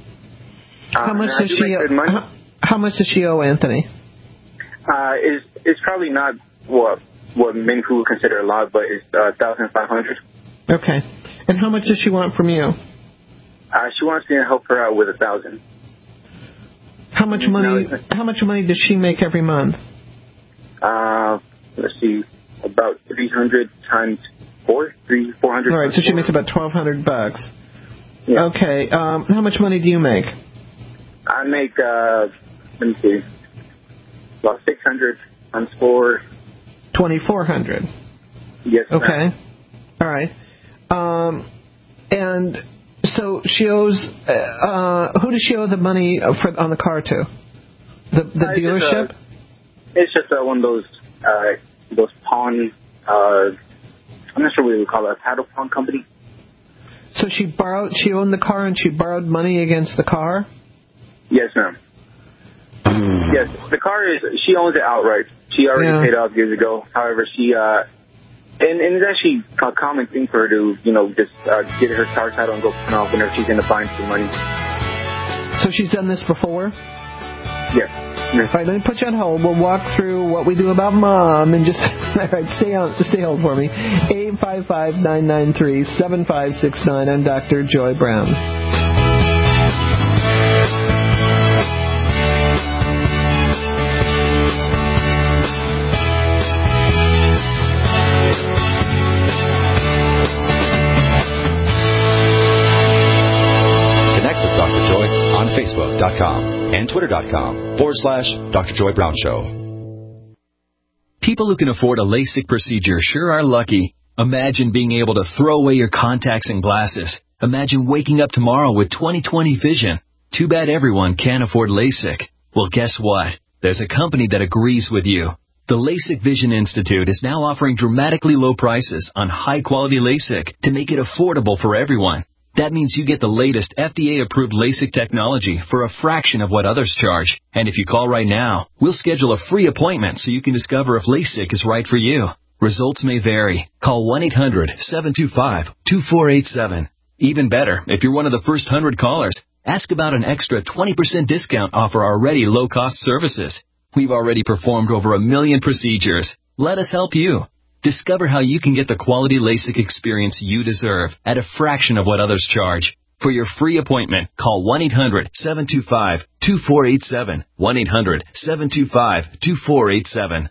How much uh, does she owe? How, how much does she owe, Anthony? Uh, it's, it's probably not what what men who would consider a lot, but it's uh, thousand five hundred. Okay. And how much does she want from you? Uh, she wants me to help her out with a thousand. How much money? No, how much money does she make every month? Uh, let's see, about three hundred times four, three four hundred. All right, so she four. makes about twelve hundred bucks. Yeah. Okay. Um, how much money do you make? I make, uh, let me see, about six hundred times four. twenty-four hundred. Yes, okay. ma'am. All right. Um, and so she owes, uh, who does she owe the money for, on the car to? The, the uh, dealership? It's just, a, it's just uh, one of those, uh, those pawn, uh, I'm not sure what we would call it, a title pawn company. So she borrowed, she owned the car and she borrowed money against the car? Yes, ma'am. Yes, the car is, she owns it outright. She already Yeah. paid off years ago. However, she, uh, and, and it's actually a common thing for her to, you know, just uh, get her car title and go put off whenever she's in the bind for money. So she's done this before? Yes. All right, let me put you on hold. We'll walk through what we do about Mom and just, all right, stay on, stay hold for me. eight five five, nine nine three, seven five six nine. I'm Doctor Joy Brown. Facebook.com and Twitter.com forward slash Doctor Joy Brown Show. People who can afford a LASIK procedure sure are lucky. Imagine being able to throw away your contacts and glasses. Imagine waking up tomorrow with twenty twenty vision. Too bad everyone can't afford LASIK. Well, guess what? There's a company that agrees with you. The LASIK Vision Institute is now offering dramatically low prices on high-quality LASIK to make it affordable for everyone. That means you get the latest F D A-approved LASIK technology for a fraction of what others charge. And if you call right now, we'll schedule a free appointment so you can discover if LASIK is right for you. Results may vary. Call one eight hundred seven two five two four eight seven. Even better, if you're one of the first one hundred callers, ask about an extra twenty percent discount off our already low-cost services. We've already performed over a million procedures. Let us help you. Discover how you can get the quality LASIK experience you deserve at a fraction of what others charge. For your free appointment, call one eight hundred seven two five two four eight seven. one eight hundred seven two five two four eight seven.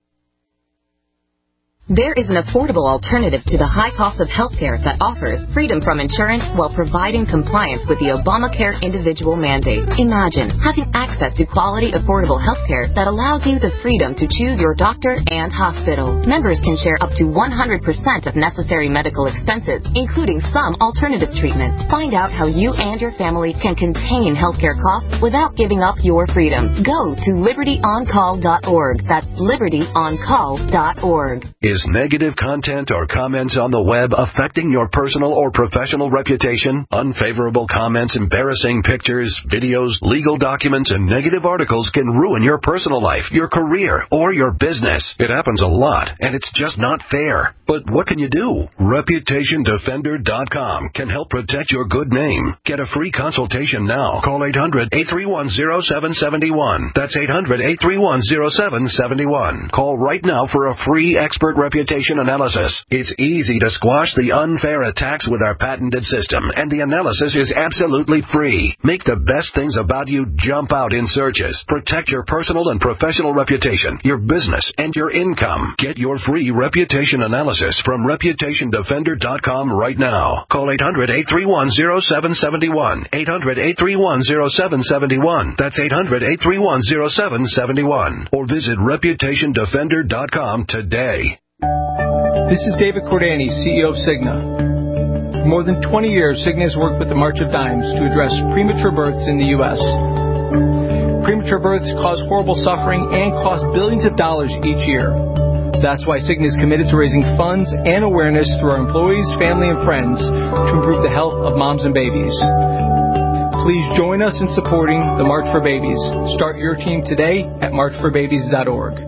There is an affordable alternative to the high cost of healthcare that offers freedom from insurance while providing compliance with the Obamacare individual mandate. Imagine having access to quality, affordable healthcare that allows you the freedom to choose your doctor and hospital. Members can share up to one hundred percent of necessary medical expenses, including some alternative treatments. Find out how you and your family can contain healthcare costs without giving up your freedom. Go to liberty on call dot org. That's liberty on call dot org. Is negative content or comments on the web affecting your personal or professional reputation? Unfavorable comments, embarrassing pictures, videos, legal documents, and negative articles can ruin your personal life, your career, or your business. It happens a lot, and it's just not fair. But what can you do? reputation defender dot com can help protect your good name. Get a free consultation now. Call eight hundred eight three one oh seven seven one. That's eight hundred eight three one oh seven seven one. Call right now for a free expert reputation analysis. It's easy to squash the unfair attacks with our patented system, and the analysis is absolutely free. Make the best things about you jump out in searches. Protect your personal and professional reputation, your business, and your income. Get your free reputation analysis from reputation defender dot com right now. Call eight hundred eight three one oh seven seven one. eight hundred eight three one oh seven seven one. That's eight hundred eight three one oh seven seven one. Or visit reputation defender dot com today. This is David Cordani, C E O of Cigna. For more than twenty years, Cigna has worked with the March of Dimes to address premature births in the U S Premature births cause horrible suffering and cost billions of dollars each year. That's why Cigna is committed to raising funds and awareness through our employees, family, and friends to improve the health of moms and babies. Please join us in supporting the March for Babies. Start your team today at march for babies dot org.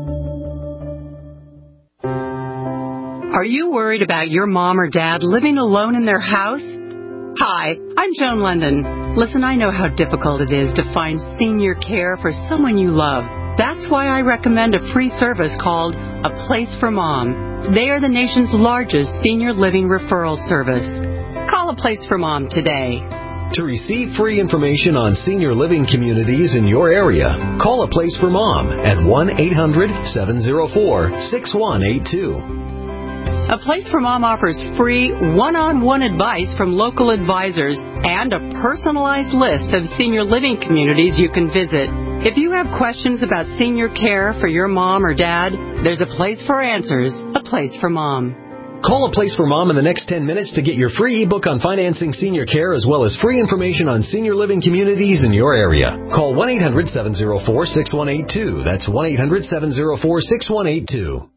Are you worried about your mom or dad living alone in their house? Hi, I'm Joan London. Listen, I know how difficult it is to find senior care for someone you love. That's why I recommend a free service called A Place for Mom. They are the nation's largest senior living referral service. Call A Place for Mom today. To receive free information on senior living communities in your area, call A Place for Mom at one eight hundred seven oh four six one eight two. A Place for Mom offers free one-on-one advice from local advisors and a personalized list of senior living communities you can visit. If you have questions about senior care for your mom or dad, there's a place for answers, A Place for Mom. Call A Place for Mom in the next ten minutes to get your free ebook on financing senior care as well as free information on senior living communities in your area. Call one eight hundred seven oh four six one eight two. That's one eight hundred seven oh four six one eight two.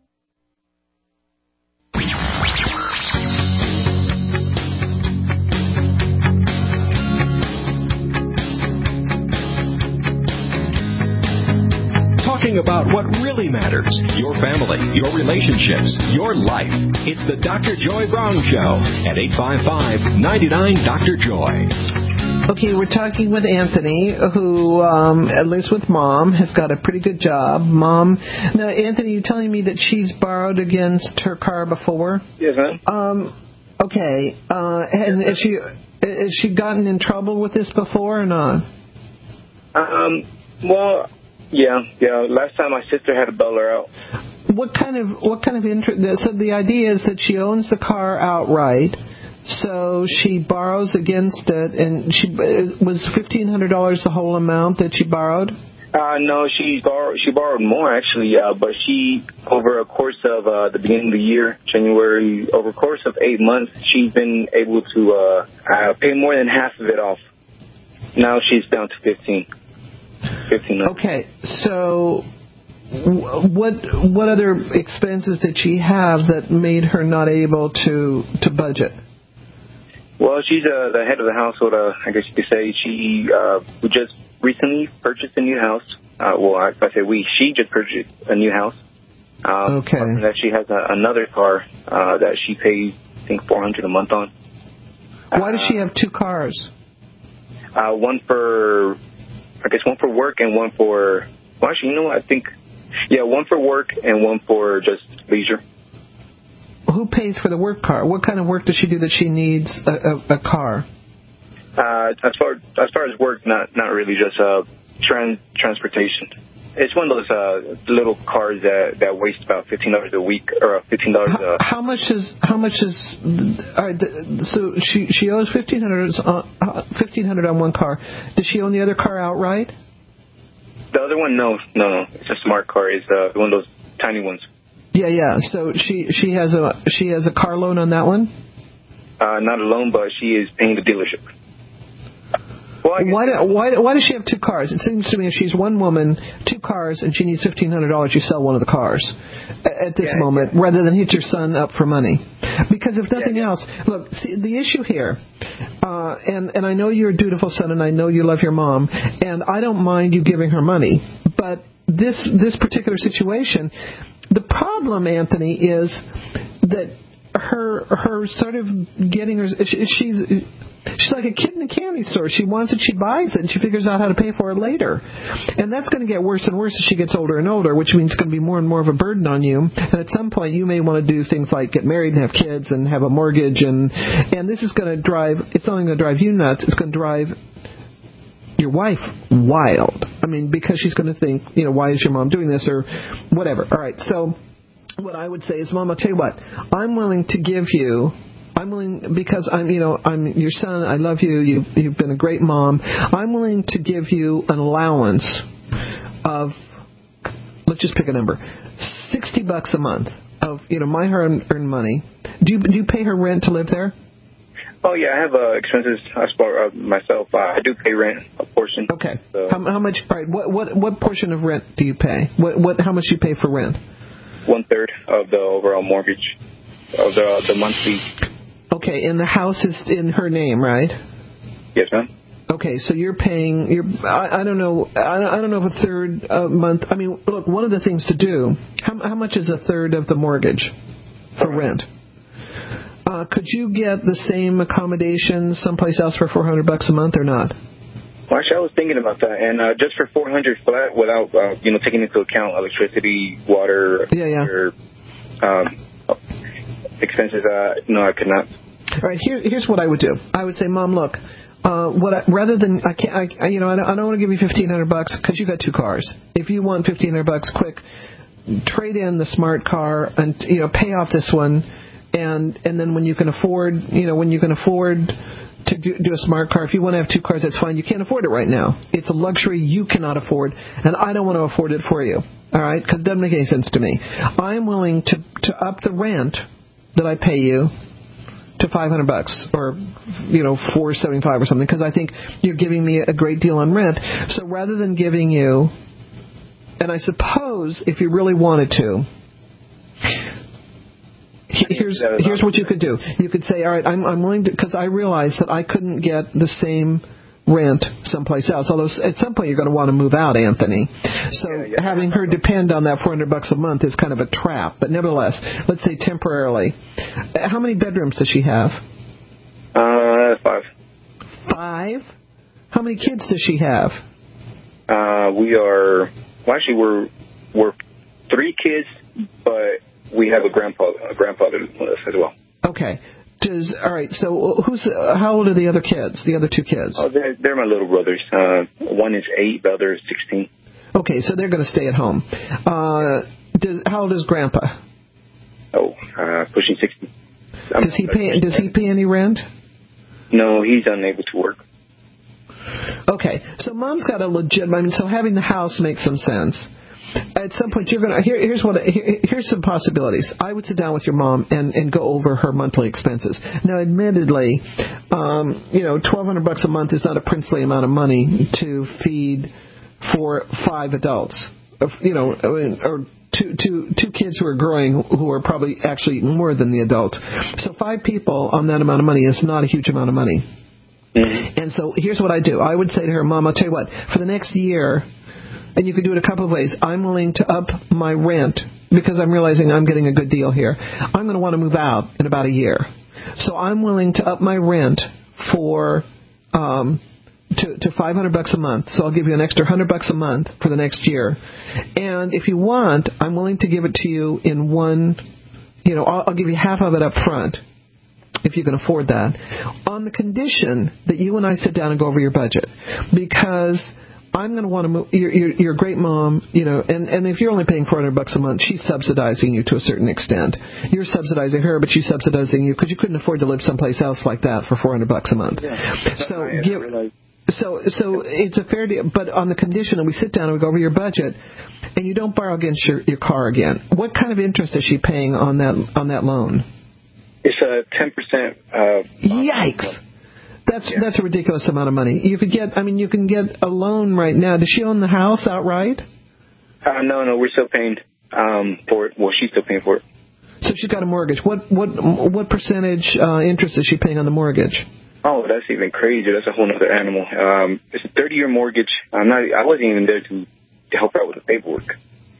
Talking about what really matters, your family, your relationships, your life. It's the Doctor Joy Brown Show at eight five five, nine nine, Doctor Joy. Okay, we're talking with Anthony, who, um, at least with Mom, has got a pretty good job. Mom, now, Anthony, you're telling me that she's borrowed against her car before? Yes, ma'am. Um, okay, uh, and has she, has she gotten in trouble with this before or not? Um, well... Yeah, yeah. Last time my sister had to bail her out. What kind of what kind of interest? So the idea is that she owns the car outright. So she borrows against it, and she was fifteen hundred dollars the whole amount that she borrowed. Uh, no, she borrowed she borrowed more actually. Uh, but she over a course of uh, the beginning of the year, January, over a course of eight months, she's been able to uh, uh, pay more than half of it off. Now she's down to fifteen. Okay, so what what other expenses did she have that made her not able to to budget? Well, she's uh, the head of the household. Uh, I guess you could say she uh, we just recently purchased a new house. Uh, well, I, I say we. She just purchased a new house, Um, Okay. Apart from that, she has a, another car uh, that she pays, I think, four hundred dollars a month on. Why does she have two cars? Uh, one for, I guess, one for work and one for. Well, actually, you know what? I think, yeah, one for work and one for just leisure. Who pays for the work car? What kind of work does she do that she needs a, a, a car? Uh, as far as far as work, not not really, just uh, trans transportation. It's one of those uh, little cars that, that waste about fifteen dollars a week or fifteen dollars. How, a... how much is how much is? All right, so she she owes fifteen hundred uh, fifteen hundred on one car. Does she own the other car outright? The other one, no, no, no. It's a smart car. It's uh, one of those tiny ones. Yeah, yeah. So she she has a she has a car loan on that one. Uh, not a loan, but she is paying the dealership. Well, why, do, why why does she have two cars? It seems to me if she's one woman, two cars, and she needs fifteen hundred dollars, you sell one of the cars at this yeah, moment, yeah. rather than hit your son up for money. Because if nothing yeah, yeah. else, look, see, the issue here, uh, and and I know you're a dutiful son, and I know you love your mom, and I don't mind you giving her money, but this this particular situation, the problem, Anthony, is that her her sort of getting her she, she's. She's like a kid in a candy store. She wants it, she buys it, and she figures out how to pay for it later. And that's going to get worse and worse as she gets older and older, which means it's going to be more and more of a burden on you. And at some point, you may want to do things like get married and have kids and have a mortgage. And, and this is going to drive, it's not only going to drive you nuts, it's going to drive your wife wild. I mean, because she's going to think, you know, why is your mom doing this or whatever. All right, so what I would say is, Mom, I'll tell you what, I'm willing to give you... I'm willing, because I'm, you know, I'm your son. I love you. You, you've been a great mom. I'm willing to give you an allowance of, let's just pick a number, sixty bucks a month of, you know, my hard-earned money. Do you do you pay her rent to live there? Oh yeah, I have uh, expenses as far uh, myself. Uh, I do pay rent a portion. Okay. So. How, how much? All right. What what what portion of rent do you pay? What what? How much do you pay for rent? One third of the overall mortgage of the the monthly. Okay, and the house is in her name, right? Yes, ma'am. Okay, so you're paying. You're. I, I don't know. I, I don't know if a third a month. I mean, look. One of the things to do. How, how much is a third of the mortgage for rent? Uh, could you get the same accommodations someplace else for four hundred bucks a month or not? Well, actually, I was thinking about that, and uh, just for four hundred flat, without uh, you know taking into account electricity, water, yeah, yeah. Or, um, expenses. Uh, no, I could not. All right. Here, here's what I would do. I would say, Mom, look. Uh, what I, rather than I can't, I, you know, I don't, I don't want to give you fifteen hundred bucks because you got two cars. If you want fifteen hundred bucks, quick, trade in the smart car and you know pay off this one, and and then when you can afford, you know, when you can afford to do, do a smart car. If you want to have two cars, that's fine. You can't afford it right now. It's a luxury you cannot afford, and I don't want to afford it for you. All right, because it doesn't make any sense to me. I am willing to to up the rent that I pay you to five hundred bucks or, you know, four seventy-five or something, because I think you're giving me a great deal on rent. So rather than giving you, and I suppose if you really wanted to, here's here's what you could do. You could say, all right, I'm I'm willing to, because I realized that I couldn't get the same rent someplace else. Although at some point you're going to want to move out, Anthony. So yeah, yeah. having her depend on that four hundred bucks a month is kind of a trap. But nevertheless, let's say temporarily. How many bedrooms does she have? Uh, five. Five? How many kids does she have? Uh, we are, well actually we're, we're three kids, but we have a grandfather, a grandfather with us as well. Okay. Does, all right, so who's uh, how old are the other kids, the other two kids? Oh, they're, they're my little brothers. Uh, one is eight, the other is sixteen. Okay, so they're going to stay at home. Uh, does, how old is Grandpa? Oh, uh, pushing sixty. I'm does he pay? Does he pay any rent? No, he's unable to work. Okay, so Mom's got a legit. I mean, so having the house makes some sense. At some point, you're gonna. Here, here's what. Here, here's some possibilities. I would sit down with your mom and, and go over her monthly expenses. Now, admittedly, um, you know, twelve hundred bucks a month is not a princely amount of money to feed for five adults. You know, or two two two kids who are growing who are probably actually eating more than the adults. So five people on that amount of money is not a huge amount of money. Mm-hmm. And so here's what I do. I would say to her, Mom, I'll tell you what. For the next year. And you can do it a couple of ways. I'm willing to up my rent because I'm realizing I'm getting a good deal here. I'm going to want to move out in about a year. So I'm willing to up my rent for um, to, to five hundred bucks a month. So I'll give you an extra one hundred bucks a month for the next year. And if you want, I'm willing to give it to you in one, you know, I'll, I'll give you half of it up front, if you can afford that, on the condition that you and I sit down and go over your budget. Because I'm going to want to move. You're, you're, you're a great mom, you know, and, and if you're only paying four hundred bucks a month, she's subsidizing you to a certain extent. You're subsidizing her, but she's subsidizing you because you couldn't afford to live someplace else like that for four hundred bucks a month. Yeah. So, give, so, so it's a fair deal, but on the condition that we sit down and we go over your budget, and you don't borrow against your, your car again. What kind of interest is she paying on that on that loan? It's a ten percent. Uh, Yikes. That's yeah. that's a ridiculous amount of money. You could get, I mean, you can get a loan right now. Does she own the house outright? Uh, no, no, we're still paying um, for it. Well, she's still paying for it. So she's got a mortgage. What what what percentage uh, interest is she paying on the mortgage? Oh, that's even crazier. That's a whole other animal. Um, it's a thirty-year mortgage. I'm not. I wasn't even there to, to help her out with the paperwork.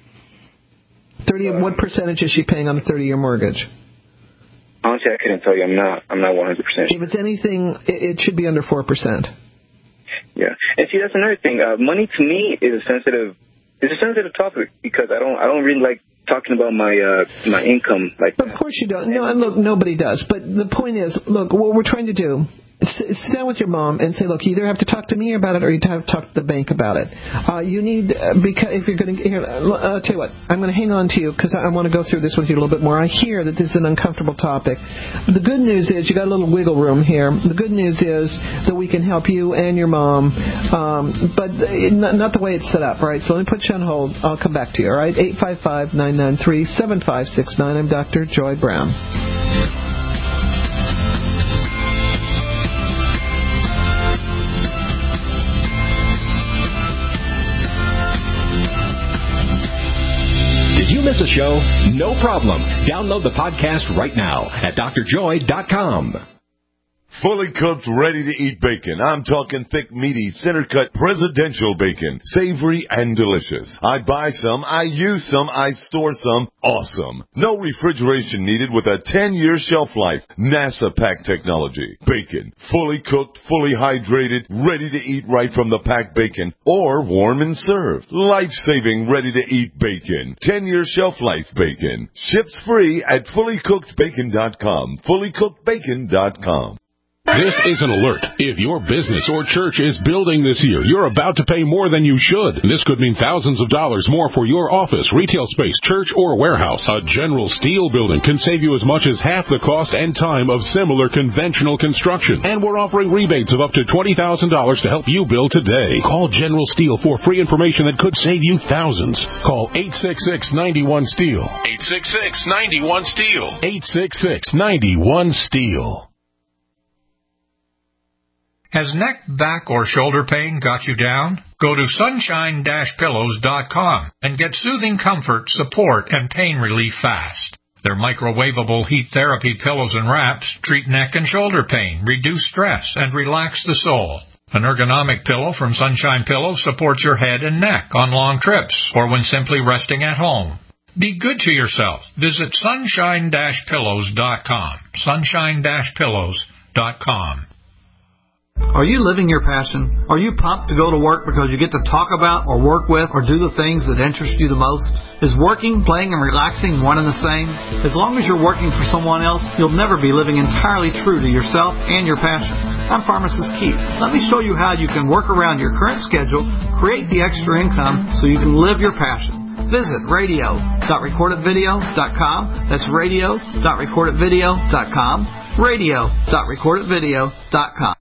Thirty. Uh, what percentage is she paying on the thirty-year mortgage? Honestly, I couldn't tell you. I'm not. I'm not one hundred percent. If it's anything, it, it should be under four percent. Yeah, and see, that's another thing. Uh, money to me is a sensitive. It's a sensitive topic because I don't. I don't really like talking about my uh, my income like that. Of course you don't. No, and look, nobody does. But the point is, look, what we're trying to do. Sit down with your mom and say, look, you either have to talk to me about it or you have to talk to the bank about it. Uh, you need, uh, because if you're going to, here, uh, I'll tell you what, I'm going to hang on to you because I, I want to go through this with you a little bit more. I hear that this is an uncomfortable topic. The good news is you got a little wiggle room here. The good news is that we can help you and your mom, um, but not, not the way it's set up, right? So let me put you on hold. I'll come back to you, all right? eight five five, nine nine three, seven five six nine. I'm Doctor Joy Brown. Miss a show? No problem. Download the podcast right now at D R joy dot com. Fully cooked, ready-to-eat bacon. I'm talking thick, meaty, center-cut presidential bacon. Savory and delicious. I buy some, I use some, I store some. Awesome. No refrigeration needed with a ten-year shelf life. NASA pack technology. Bacon. Fully cooked, fully hydrated, ready to eat right from the packed bacon. Or warm and served. Life-saving, ready-to-eat bacon. ten-year shelf life bacon. Ships free at fully cooked bacon dot com. fully cooked bacon dot com. This is an alert. If your business or church is building this year, you're about to pay more than you should. This could mean thousands of dollars more for your office, retail space, church, or warehouse. A General Steel building can save you as much as half the cost and time of similar conventional construction. And we're offering rebates of up to twenty thousand dollars to help you build today. Call General Steel for free information that could save you thousands. Call eight six six, nine one, STEEL. eight six six, nine one, STEEL. eight six six, nine one, STEEL. Has neck, back, or shoulder pain got you down? Go to sunshine dash pillows dot com and get soothing comfort, support, and pain relief fast. Their microwavable heat therapy pillows and wraps treat neck and shoulder pain, reduce stress, and relax the soul. An ergonomic pillow from Sunshine Pillows supports your head and neck on long trips or when simply resting at home. Be good to yourself. Visit sunshine dash pillows dot com. sunshine dash pillows dot com. Are you living your passion? Are you pumped to go to work because you get to talk about or work with or do the things that interest you the most? Is working, playing, and relaxing one and the same? As long as you're working for someone else, you'll never be living entirely true to yourself and your passion. I'm Pharmacist Keith. Let me show you how you can work around your current schedule, create the extra income so you can live your passion. Visit radio dot recorded video dot com. That's radio dot recorded video dot com. radio dot recorded video dot com.